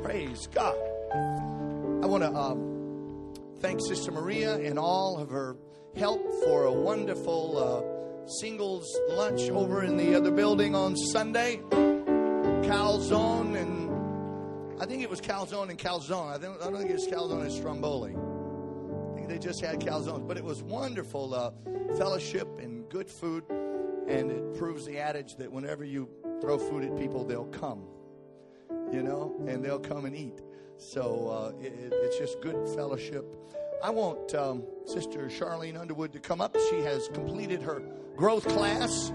Praise God. I want to thank Sister Maria and all of her help for a wonderful singles lunch over in the other building on Sunday. Calzone and I think it was calzone and calzone. I don't think it was calzone and stromboli. I think they just had calzones, but it was wonderful fellowship and good food, and it proves the adage that whenever you throw food at people, they'll come, you know, and they'll come and eat. So it's just good fellowship. I want Sister Charlene Underwood to come up. She has completed her growth class.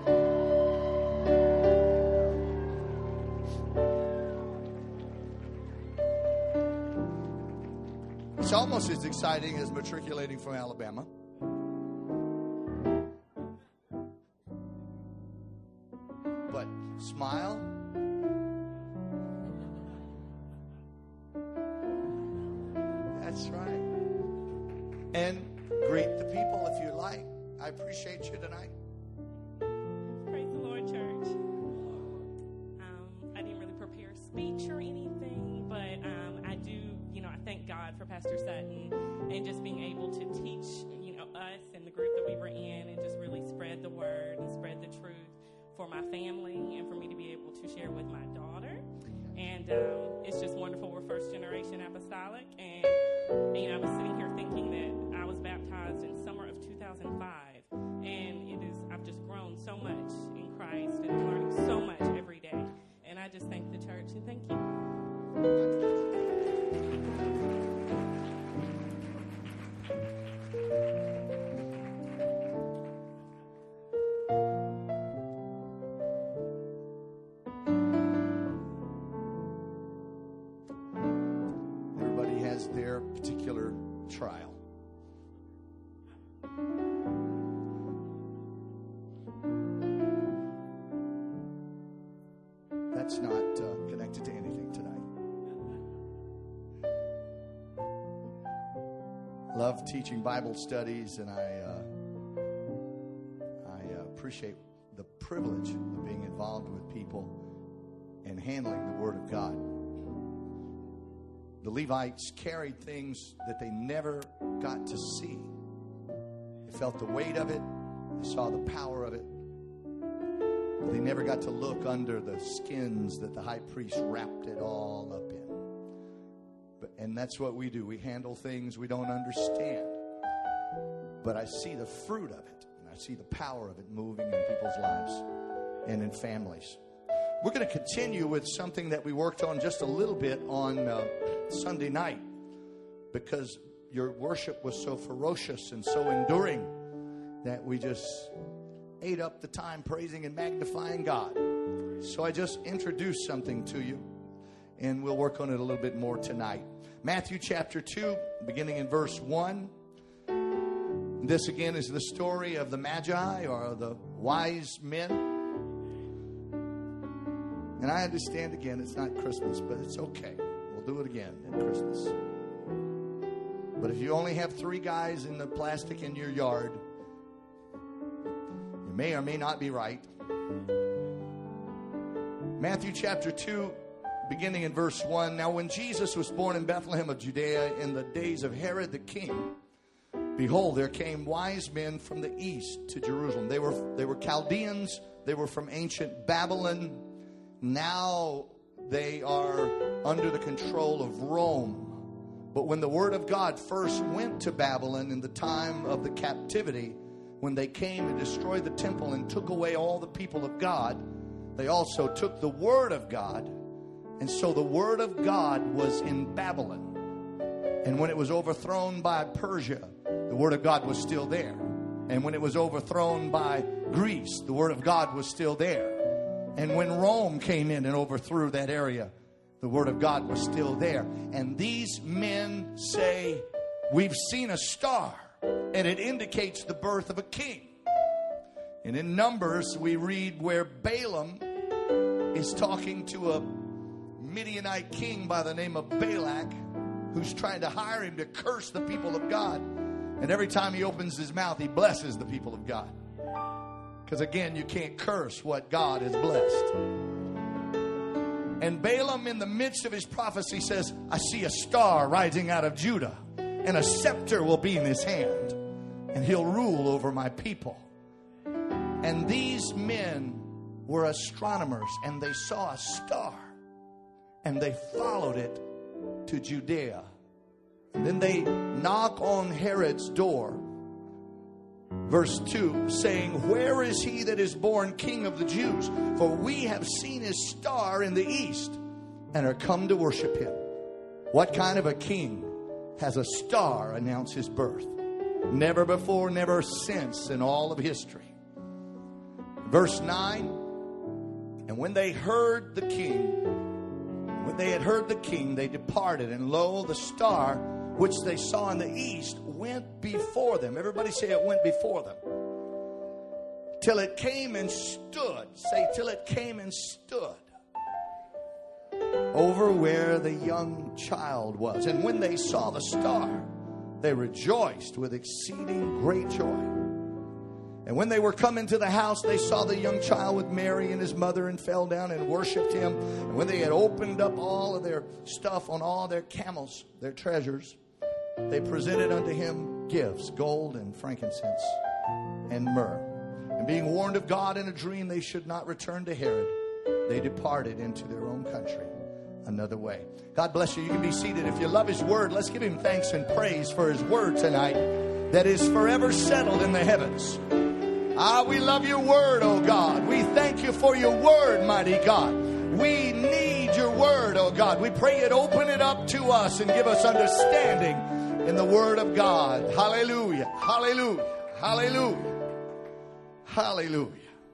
It's almost as exciting as matriculating from Alabama. But smile. That's right. And greet the people if you like. I appreciate you tonight. Praise the Lord, church. I didn't really prepare a speech or anything, but I do, I thank God for Pastor Sutton and just being able to teach, us and the group that we were in and just really spread the word and spread the truth for my family and for me to be able to share with my daughter. And it's just wonderful. We're first generation apostolic. And I was sitting here thinking that I was baptized in summer of 2005. And I've just grown so much in Christ and learning so much every day. And I just thank the church and thank you. Their particular trial. That's not connected to anything tonight. Love teaching Bible studies, and I appreciate the privilege of being involved with people and handling the Word of God. The Levites carried things that they never got to see. They felt the weight of it. They saw the power of it. But they never got to look under the skins that the high priest wrapped it all up in. And that's what we do. We handle things we don't understand. But I see the fruit of it. And I see the power of it moving in people's lives and in families. We're going to continue with something that we worked on just a little bit on Sunday night, because your worship was so ferocious and so enduring that we just ate up the time praising and magnifying God. So I just introduced something to you, and we'll work on it a little bit more tonight. Matthew chapter 2, beginning in verse 1. This again is the story of the Magi, or the wise men. And I understand, again, it's not Christmas, but it's okay. We'll do it again at Christmas. But if you only have 3 guys in the plastic in your yard, you may or may not be right. Matthew chapter 2, beginning in verse 1. Now when Jesus was born in Bethlehem of Judea in the days of Herod the king, behold, there came wise men from the east to Jerusalem. They were Chaldeans. They were from ancient Babylon. Now they are under the control of Rome. But when the word of God first went to Babylon in the time of the captivity, when they came and destroyed the temple and took away all the people of God, they also took the word of God. And so the word of God was in Babylon. And when it was overthrown by Persia, the word of God was still there. And when it was overthrown by Greece, the word of God was still there. And when Rome came in and overthrew that area, the word of God was still there. And these men say, we've seen a star, and it indicates the birth of a king. And in Numbers, we read where Balaam is talking to a Midianite king by the name of Balak, who's trying to hire him to curse the people of God. And every time he opens his mouth, he blesses the people of God. Because again, you can't curse what God has blessed. And Balaam, in the midst of his prophecy, says, I see a star rising out of Judah, and a scepter will be in his hand, and he'll rule over my people. And these men were astronomers, and they saw a star, and they followed it to Judea. And then they knock on Herod's door. Verse 2, saying, where is he that is born King of the Jews? For we have seen his star in the east and are come to worship him. What kind of a king has a star announce his birth? Never before, never since in all of history. Verse 9, and when they heard the king, when they had heard the king, they departed, and lo, the star which they saw in the east went before them. Everybody say it went before them. Till it came and stood. Say, till it came and stood over where the young child was. And when they saw the star, they rejoiced with exceeding great joy. And when they were come into the house, they saw the young child with Mary and his mother, and fell down and worshipped him. And when they had opened up all of their stuff on all their camels, their treasures, they presented unto him gifts, gold and frankincense and myrrh. And being warned of God in a dream they should not return to Herod, they departed into their own country another way. God bless you. You can be seated. If you love his word, let's give him thanks and praise for his word tonight that is forever settled in the heavens. We love your word, oh God. We thank you for your word, mighty God. We need your word, oh God. We pray it open it up to us and give us understanding in the word of God. Hallelujah. Hallelujah. Hallelujah. Hallelujah.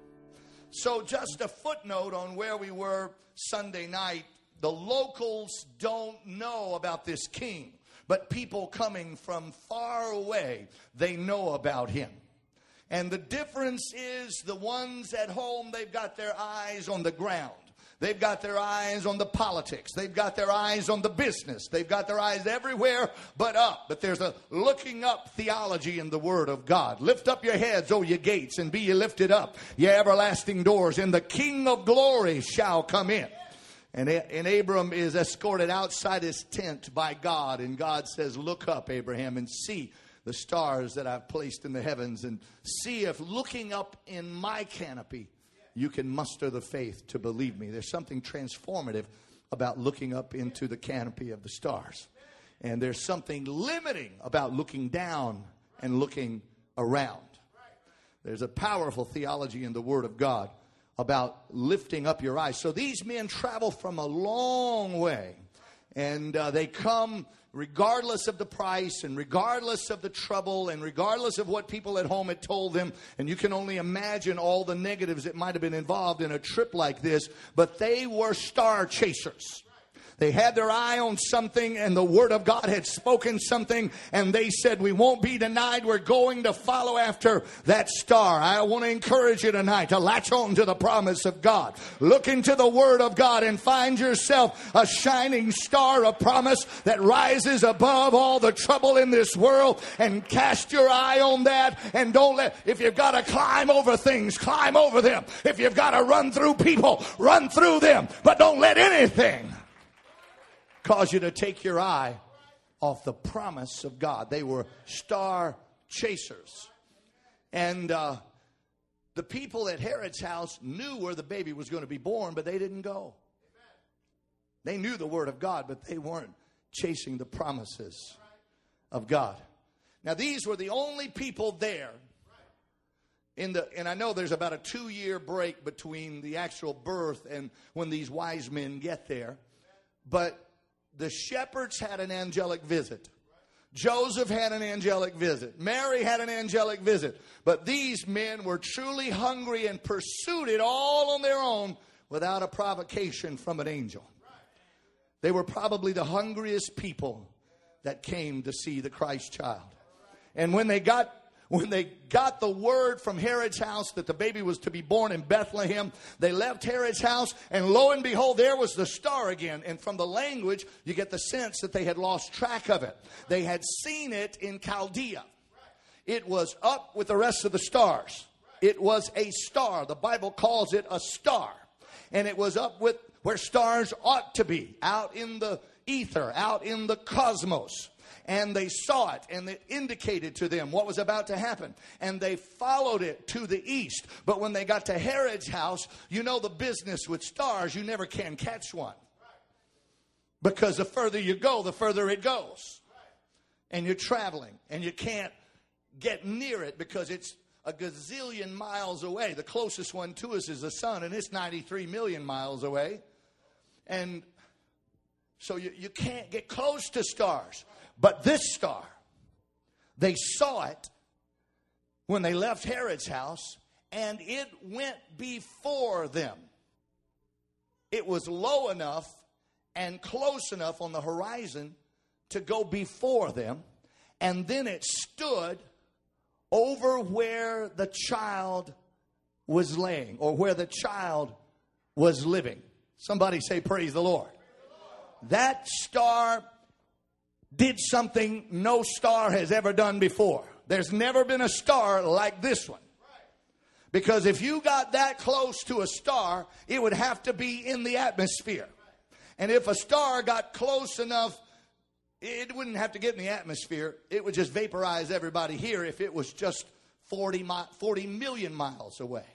So just a footnote on where we were Sunday night. The locals don't know about this king, but people coming from far away, they know about him. And the difference is the ones at home, they've got their eyes on the ground. They've got their eyes on the politics. They've got their eyes on the business. They've got their eyes everywhere but up. But there's a looking up theology in the Word of God. Lift up your heads, O ye gates, and be ye lifted up, ye everlasting doors, and the King of glory shall come in. And Abram is escorted outside his tent by God. And God says, look up, Abraham, and see the stars that I've placed in the heavens. And see if looking up in my canopy, you can muster the faith to believe me. There's something transformative about looking up into the canopy of the stars. And there's something limiting about looking down and looking around. There's a powerful theology in the Word of God about lifting up your eyes. So these men travel from a long way. And they come regardless of the price and regardless of the trouble and regardless of what people at home had told them. And you can only imagine all the negatives that might have been involved in a trip like this. But they were star chasers. They had their eye on something, and the Word of God had spoken something, and they said, we won't be denied. We're going to follow after that star. I want to encourage you tonight to latch on to the promise of God. Look into the Word of God and find yourself a shining star of promise that rises above all the trouble in this world, and cast your eye on that. And don't let, if you've got to climb over things, climb over them. If you've got to run through people, run through them. But don't let anything cause you to take your eye off the promise of God. They were star chasers. And the people at Herod's house knew where the baby was going to be born, but they didn't go. They knew the Word of God, but they weren't chasing the promises of God. Now, these were the only people there. And I know there's about a 2-year break between the actual birth and when these wise men get there. But the shepherds had an angelic visit. Joseph had an angelic visit. Mary had an angelic visit. But these men were truly hungry and pursued it all on their own without a provocation from an angel. They were probably the hungriest people that came to see the Christ child. And when they got the word from Herod's house that the baby was to be born in Bethlehem, they left Herod's house, and lo and behold, there was the star again. And from the language, you get the sense that they had lost track of it. They had seen it in Chaldea. It was up with the rest of the stars. It was a star. The Bible calls it a star. and it was up with where stars ought to be, out in the ether, out in the cosmos. And they saw it, and it indicated to them what was about to happen. And they followed it to the east. But when they got to Herod's house, you know the business with stars, you never can catch one. Because the further you go, the further it goes. And you're traveling, and you can't get near it because it's a gazillion miles away. The closest one to us is the sun, and it's 93 million miles away. And so you can't get close to stars. But this star, they saw it when they left Herod's house, and it went before them. It was low enough and close enough on the horizon to go before them, and then it stood over where the child was laying, or where the child was living. Somebody say, praise the Lord. That star did something no star has ever done before. There's never been a star like this one. Because if you got that close to a star, it would have to be in the atmosphere. And if a star got close enough, it wouldn't have to get in the atmosphere. It would just vaporize everybody here if it was just 40 million miles away.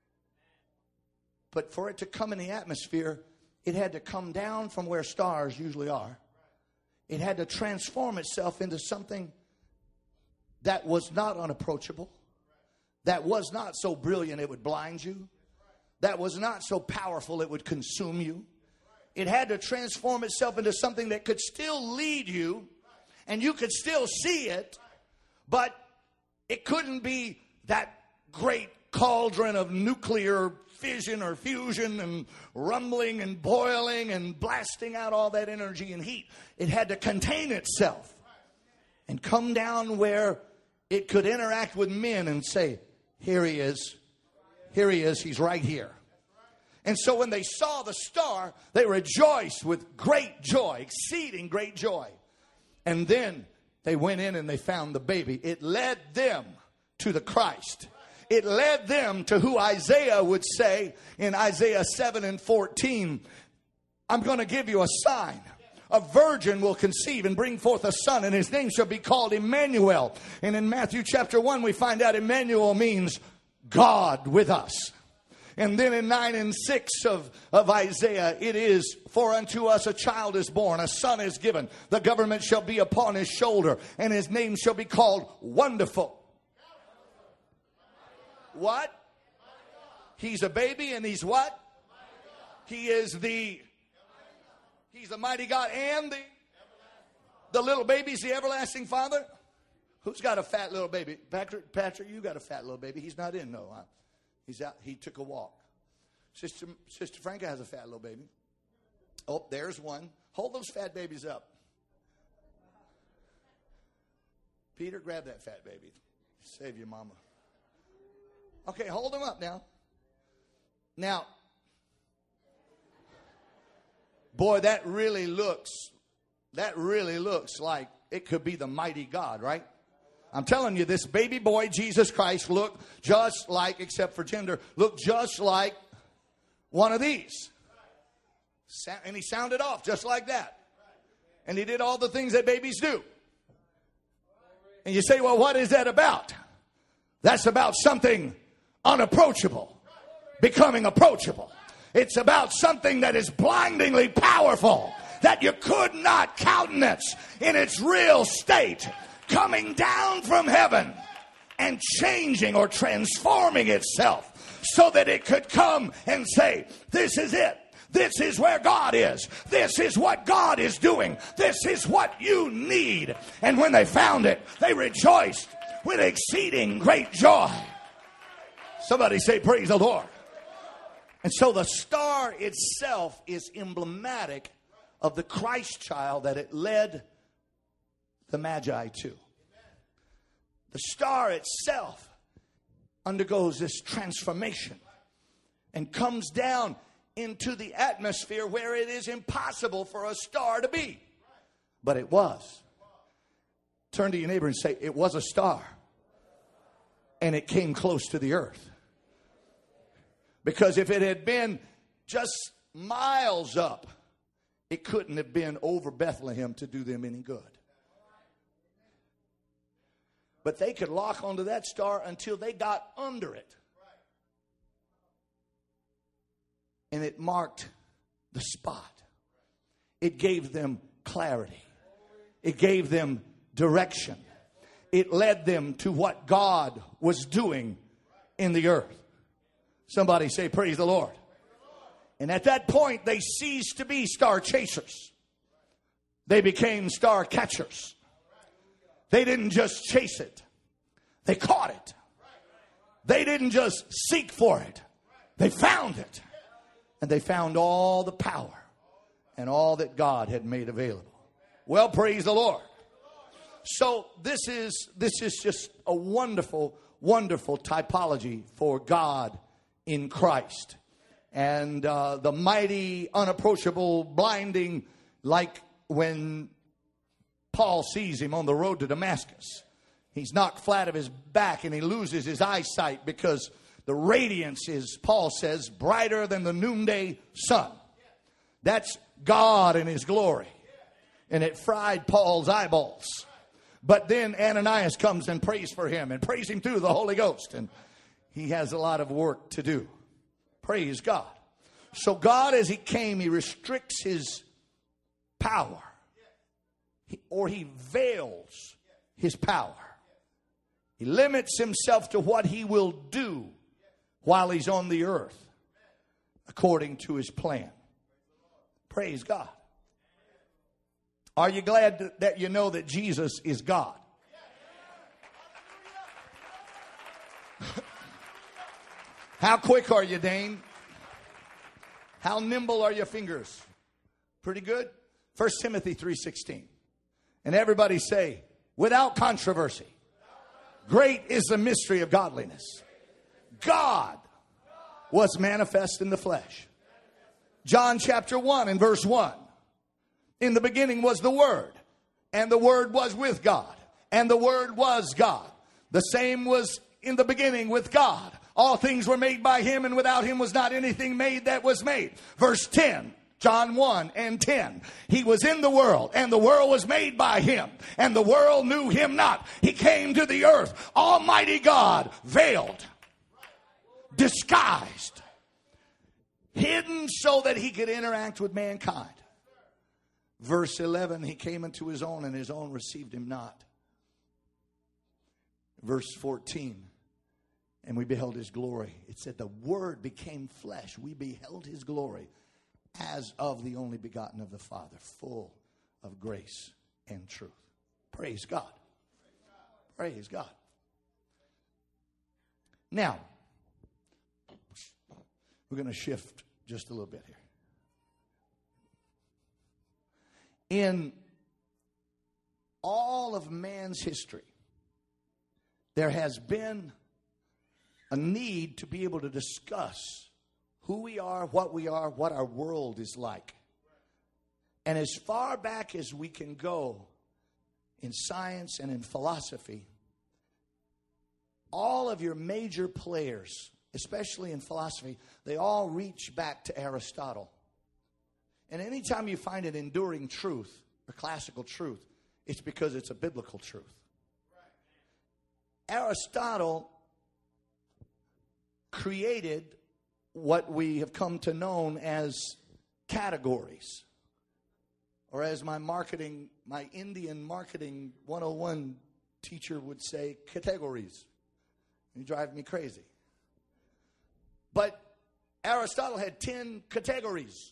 But for it to come in the atmosphere, it had to come down from where stars usually are. It had to transform itself into something that was not unapproachable, that was not so brilliant it would blind you, that was not so powerful it would consume you. It had to transform itself into something that could still lead you, and you could still see it, but it couldn't be that great cauldron of nuclear fission or fusion and rumbling and boiling and blasting out all that energy and heat. It had to contain itself and come down where it could interact with men and say, here he is. Here he is. He's right here. And so when they saw the star, they rejoiced with great joy, exceeding great joy. And then they went in and they found the baby. It led them to the Christ. It led them to who Isaiah would say in Isaiah 7:14, I'm going to give you a sign. A virgin will conceive and bring forth a son, and his name shall be called Emmanuel. And in Matthew chapter 1, we find out Emmanuel means God with us. And then in 9 and 6 of Isaiah, it is, for unto us a child is born, a son is given. The government shall be upon his shoulder, and his name shall be called Wonderful. What? He's a baby, and he's what? He's the mighty God, and the little baby's the everlasting Father. Who's got a fat little baby? Patrick, you got a fat little baby. He's not in, no. Huh? He's out. He took a walk. Sister Franca has a fat little baby. Oh, there's one. Hold those fat babies up. Peter, grab that fat baby. Save your mama. Okay, hold them up now. Now, boy, that really looks like it could be the mighty God, right? I'm telling you, this baby boy, Jesus Christ, looked just like, except for gender, looked just like one of these. And he sounded off just like that. And he did all the things that babies do. And you say, well, what is that about? That's about something unapproachable becoming approachable. It's about something that is blindingly powerful, that you could not countenance in its real state, coming down from heaven and changing or transforming itself so that it could come and say, this is it. This is where God is. This is what God is doing. This is what you need. And when they found it, they rejoiced with exceeding great joy. Somebody say, praise the Lord. And so the star itself is emblematic of the Christ child that it led the Magi to. The star itself undergoes this transformation and comes down into the atmosphere where it is impossible for a star to be. But it was. Turn to your neighbor and say, it was a star. And it came close to the earth. Because if it had been just miles up, it couldn't have been over Bethlehem to do them any good. But they could lock onto that star until they got under it. And it marked the spot. It gave them clarity. It gave them direction. It led them to what God was doing in the earth. Somebody say, praise the Lord. And at that point, they ceased to be star chasers. They became star catchers. They didn't just chase it. They caught it. They didn't just seek for it. They found it. And they found all the power and all that God had made available. Well, praise the Lord. So this is just a wonderful, wonderful typology for God in Christ. And the mighty, unapproachable, blinding, like when Paul sees him on the road to Damascus. He's knocked flat of his back and he loses his eyesight because the radiance is, Paul says, brighter than the noonday sun. That's God in his glory. And it fried Paul's eyeballs. But then Ananias comes and prays for him and prays him through the Holy Ghost. And he has a lot of work to do. Praise God. So God, as he came, he restricts his power. Or he veils his power. He limits himself to what he will do while he's on the earth, according to his plan. Praise God. Are you glad that you know that Jesus is God? How quick are you, Dane? How nimble are your fingers? Pretty good? 1 Timothy 3:16. And everybody say, without controversy, great is the mystery of godliness. God was manifest in the flesh. John chapter 1 and verse 1. In the beginning was the Word, and the Word was with God, and the Word was God. The same was in the beginning with God. All things were made by him, and without him was not anything made that was made. Verse 10, John 1 and 10. He was in the world, and the world was made by him, and the world knew him not. He came to the earth, Almighty God, veiled, disguised, hidden so that he could interact with mankind. Verse 11, he came into his own, and his own received him not. Verse 14, and we beheld his glory. It said the Word became flesh. We beheld his glory as of the only begotten of the Father, full of grace and truth. Praise God. Praise God. Now, we're going to shift just a little bit here. In all of man's history, there has been a need to be able to discuss who we are, what our world is like. And as far back as we can go in science and in philosophy, all of your major players, especially in philosophy, they all reach back to Aristotle. And anytime you find an enduring truth or classical truth, it's because it's a biblical truth. Aristotle created what we have come to know as categories. Or as my Indian marketing 101 teacher would say, categories. You drive me crazy. But Aristotle had 10 categories.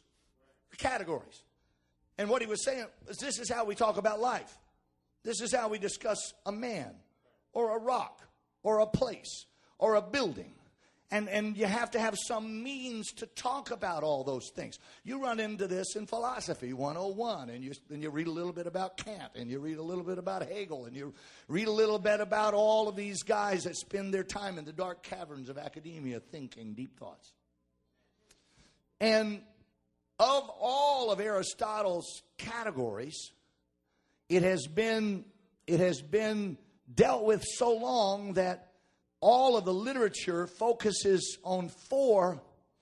And what he was saying is this is how we talk about life. This is how we discuss a man or a rock or a place or a building. And you have to have some means to talk about all those things. You run into this in philosophy 101, and you read a little bit about Kant, and you read a little bit about Hegel, and you read a little bit about all of these guys that spend their time in the dark caverns of academia thinking deep thoughts. And of all of Aristotle's categories, it has been dealt with so long that all of the literature focuses on 4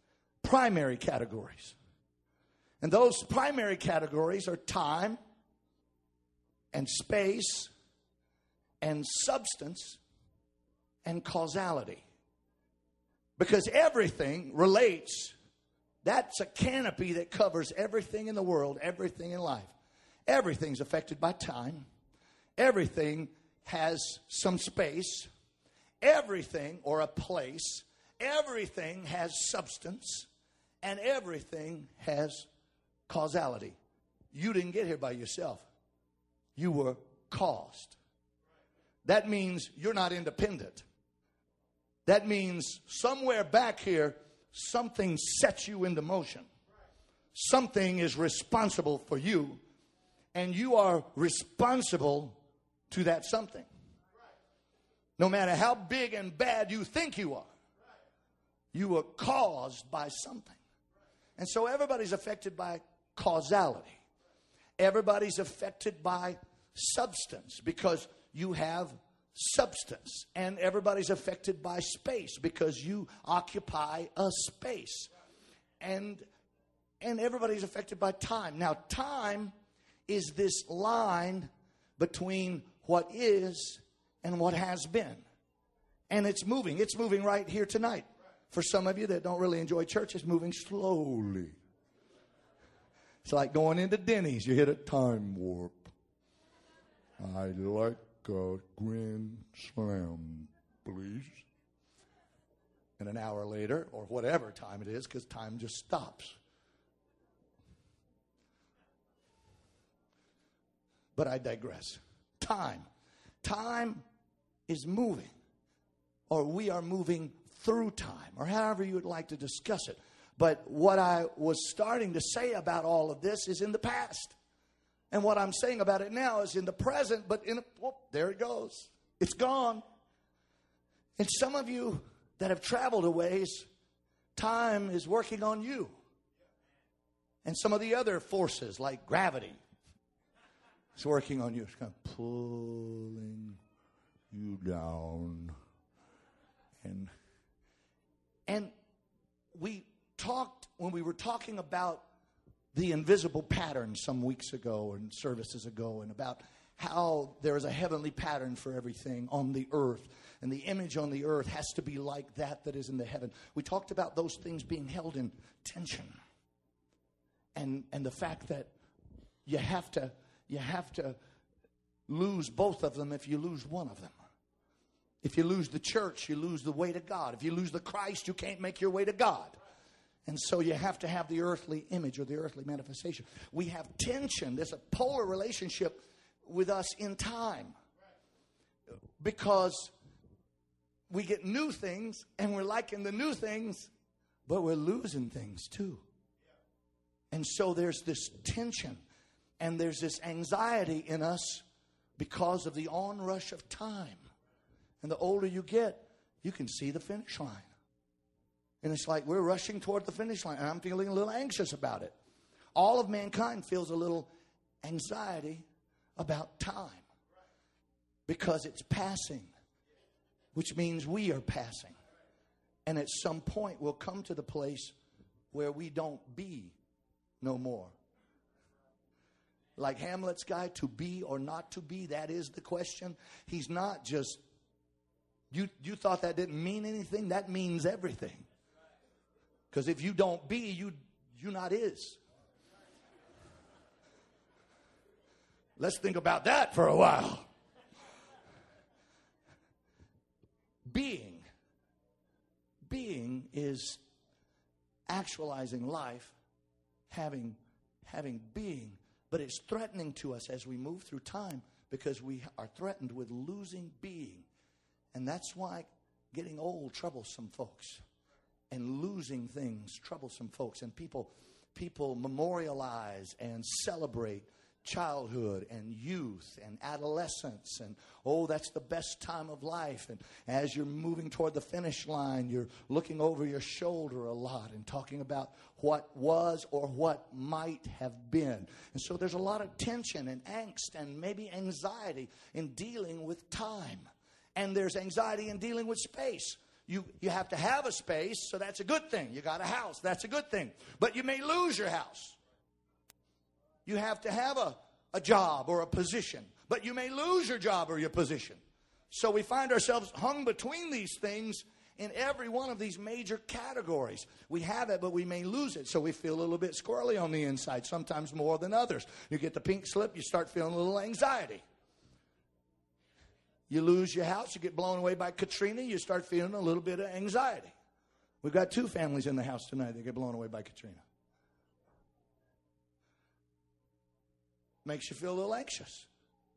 primary categories. And those primary categories are time and space and substance and causality. Because everything relates. That's a canopy that covers everything in the world, everything in life. Everything's affected by time. Everything has some space. Everything, or a place, everything has substance. And everything has causality. You didn't get here by yourself. You were caused. That means you're not independent. That means somewhere back here, something sets you into motion. Something is responsible for you, and you are responsible to that something. No matter how big and bad you think you are, you were caused by something. And so everybody's affected by causality. Everybody's affected by substance because you have substance. And everybody's affected by space because you occupy a space. And everybody's affected by time. Now, time is this line between what is and what has been. And it's moving. It's moving right here tonight. For some of you that don't really enjoy church, it's moving slowly. It's like going into Denny's. You hit a time warp. I'd like a Grand Slam, please. And an hour later, or whatever time it is, because time just stops. But I digress. Time. Time is moving. Or we are moving through time. Or however you would like to discuss it. But what I was starting to say about all of this is in the past. And what I'm saying about it now is in the present. But there it goes. It's gone. And some of you that have traveled a ways, time is working on you. And some of the other forces like gravity, it's working on you. It's kind of pulling you down. And we talked, when we were talking about the invisible pattern some weeks ago and services ago, and about how there is a heavenly pattern for everything on the earth. And the image on the earth has to be like that is in the heaven. We talked about those things being held in tension. And the fact that you have to lose both of them if you lose one of them. If you lose the church, you lose the way to God. If you lose the Christ, you can't make your way to God. And so you have to have the earthly image or the earthly manifestation. We have tension. There's a polar relationship with us in time. Because we get new things and we're liking the new things, but we're losing things too. And so there's this tension and there's this anxiety in us because of the onrush of time. And the older you get, you can see the finish line. And it's like we're rushing toward the finish line. And I'm feeling a little anxious about it. All of mankind feels a little anxiety about time. Because it's passing. Which means we are passing. And at some point we'll come to the place where we don't be no more. Like Hamlet's guy, to be or not to be, that is the question. He's not just... You thought that didn't mean anything? That means everything. Because if you don't be, you not is. Let's think about that for a while. Being is actualizing life, having being. But it's threatening to us as we move through time because we are threatened with losing being. And that's why getting old troubles some folks. And losing things troubles some folks. And people memorialize and celebrate childhood and youth and adolescence. And, that's the best time of life. And as you're moving toward the finish line, you're looking over your shoulder a lot and talking about what was or what might have been. And so there's a lot of tension and angst and maybe anxiety in dealing with time. And there's anxiety in dealing with space. You have to have a space, so that's a good thing. You got a house, that's a good thing. But you may lose your house. You have to have a job or a position, but you may lose your job or your position. So we find ourselves hung between these things in every one of these major categories. We have it, but we may lose it. So we feel a little bit squirrely on the inside, sometimes more than others. You get the pink slip, you start feeling a little anxiety. You lose your house, you get blown away by Katrina, you start feeling a little bit of anxiety. We've got 2 families in the house tonight that get blown away by Katrina. Makes you feel a little anxious.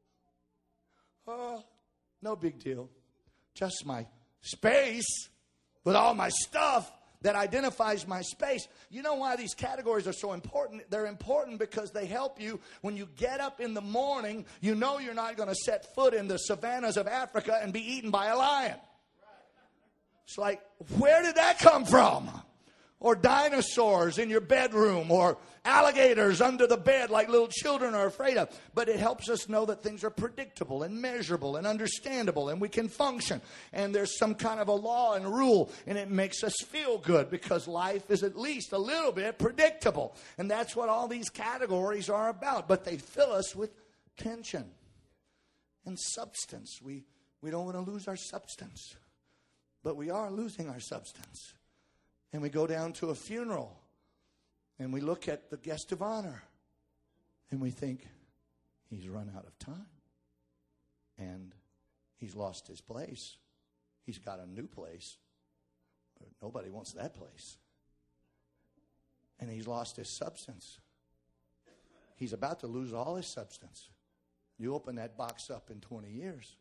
Oh, no big deal. Just my space with all my stuff that identifies my space. You know why these categories are so important? They're important because they help you when you get up in the morning. You know you're not going to set foot in the savannas of Africa and be eaten by a lion. It's like, where did that come from? Or dinosaurs in your bedroom, or alligators under the bed like little children are afraid of. But it helps us know that things are predictable and measurable and understandable, and we can function. And there's some kind of a law and rule, and it makes us feel good because life is at least a little bit predictable. And that's what all these categories are about. But they fill us with tension and substance. We don't want to lose our substance, but we are losing our substance. And we go down to a funeral, and we look at the guest of honor, and we think, he's run out of time, and he's lost his place. He's got a new place, but nobody wants that place. And he's lost his substance. He's about to lose all his substance. You open that box up in 20 years.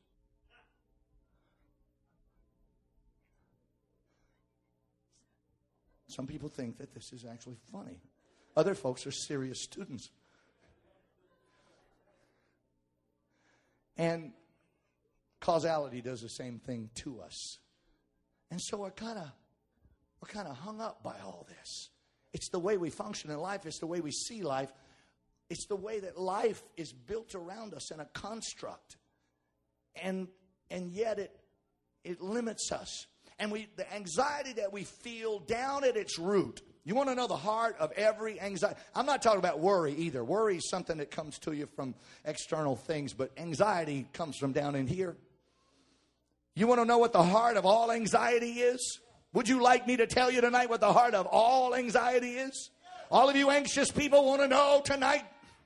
Some people think that this is actually funny. Other folks are serious students. And causality does the same thing to us. And so we're kind of hung up by all this. It's the way we function in life. It's the way we see life. It's the way that life is built around us in a construct. And yet it limits us. And the anxiety that we feel down at its root. You want to know the heart of every anxiety? I'm not talking about worry either. Worry is something that comes to you from external things, but anxiety comes from down in here. You want to know what the heart of all anxiety is? Would you like me to tell you tonight what the heart of all anxiety is? All of you anxious people want to know tonight?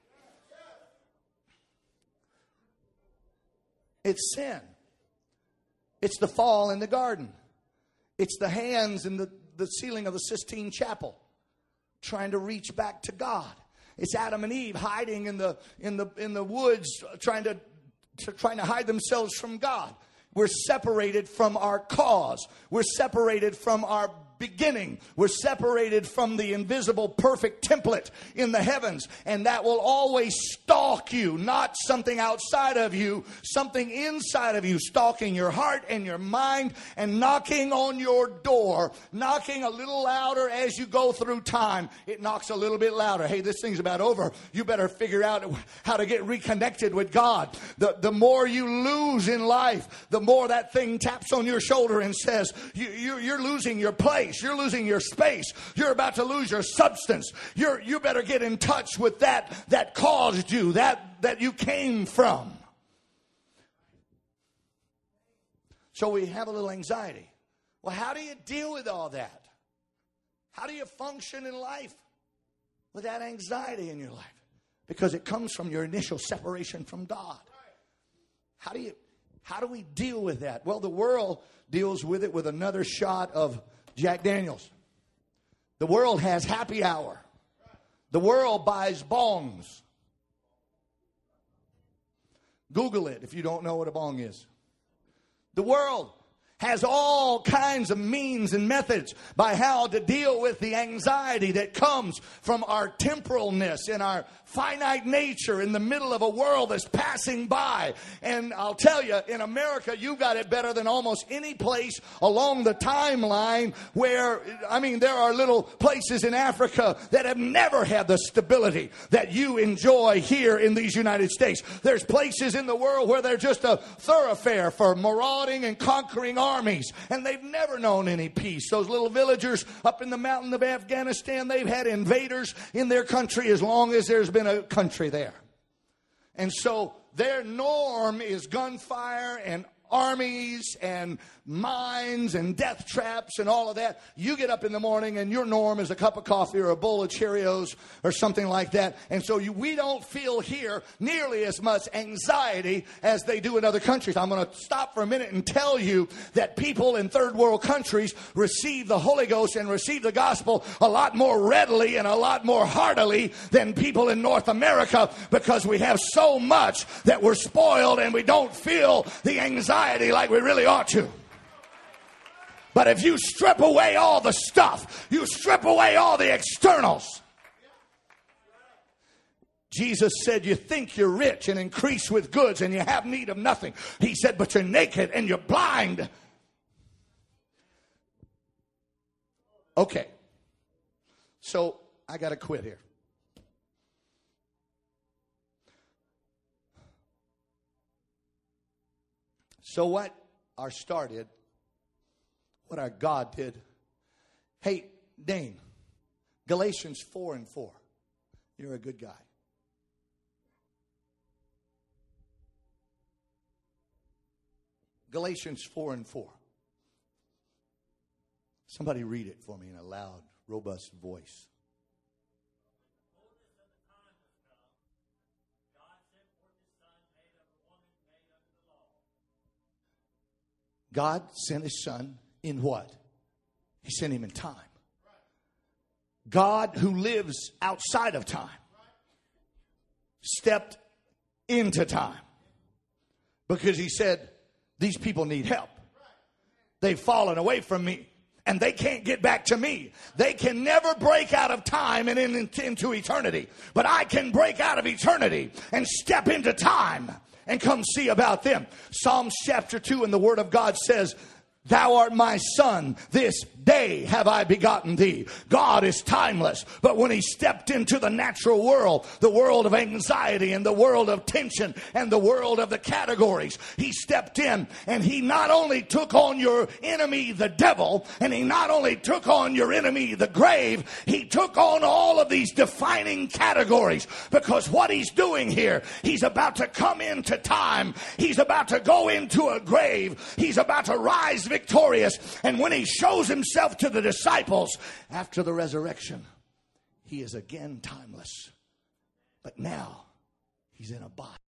It's sin. It's the fall in the garden. It's the hands in the ceiling of the Sistine Chapel trying to reach back to God. It's Adam and Eve hiding in the woods trying to hide themselves from God. We're separated from our cause. We're separated from our beginning. We're separated from the invisible perfect template in the heavens, and that will always stalk you, not something outside of you, something inside of you, stalking your heart and your mind and knocking on your door, knocking a little louder as you go through time. It knocks a little bit louder. Hey, this thing's about over. You better figure out how to get reconnected with God. The more you lose in life, the more that thing taps on your shoulder and says, you're losing your place. You're losing your space. You're about to lose your substance. You better get in touch with that caused you, that you came from. So we have a little anxiety. Well, how do you deal with all that? How do you function in life with that anxiety in your life? Because it comes from your initial separation from God. How do we deal with that? Well, the world deals with it with another shot of Jack Daniels. The world has happy hour. The world buys bongs. Google it if you don't know what a bong is. The world has all kinds of means and methods by how to deal with the anxiety that comes from our temporalness and our finite nature in the middle of a world that's passing by. And I'll tell you, in America, you got it better than almost any place along the timeline where, there are little places in Africa that have never had the stability that you enjoy here in these United States. There's places in the world where they're just a thoroughfare for marauding and conquering armies. armies, and they've never known any peace. Those little villagers up in the mountain of Afghanistan, they've had invaders in their country as long as there's been a country there. And so their norm is gunfire and armies and mines and death traps and all of that. You get up in the morning and your norm is a cup of coffee or a bowl of Cheerios or something like that. And so we don't feel here nearly as much anxiety as they do in other countries. I'm going to stop for a minute and tell you that people in third world countries receive the Holy Ghost and receive the gospel a lot more readily and a lot more heartily than people in North America, because we have so much that we're spoiled and we don't feel the anxiety like we really ought to. But if you strip away all the stuff, you strip away all the externals. Jesus said, you think you're rich and increase with goods and you have need of nothing. He said, but you're naked and you're blind. Okay. So I got to quit here. So what our God did. Hey, Dane, Galatians 4:4. You're a good guy. Galatians 4:4. Somebody read it for me in a loud, robust voice. God sent his son in what? He sent him in time. God, who lives outside of time, stepped into time because he said, these people need help. They've fallen away from me and they can't get back to me. They can never break out of time and into eternity. But I can break out of eternity and step into time and come see about them. Psalms chapter 2 in the Word of God says, thou art my son, this day have I begotten thee. God is timeless, but when he stepped into the natural world, the world of anxiety and the world of tension and the world of the categories, he stepped in and he not only took on your enemy, the devil, and he not only took on your enemy, the grave, he took on all of these defining categories, because what he's doing here, he's about to come into time. He's about to go into a grave. He's about to rise victorious. And when he shows himself to the disciples after the resurrection, he is again timeless. But now he's in a body.